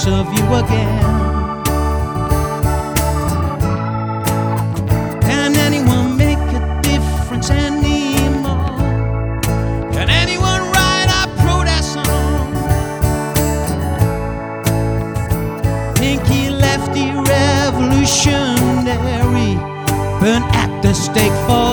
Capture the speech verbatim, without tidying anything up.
glimpse of you again. Can anyone make a difference anymore? Can anyone write a protest song? Pinky lefty revolutionary, burnt at the stake for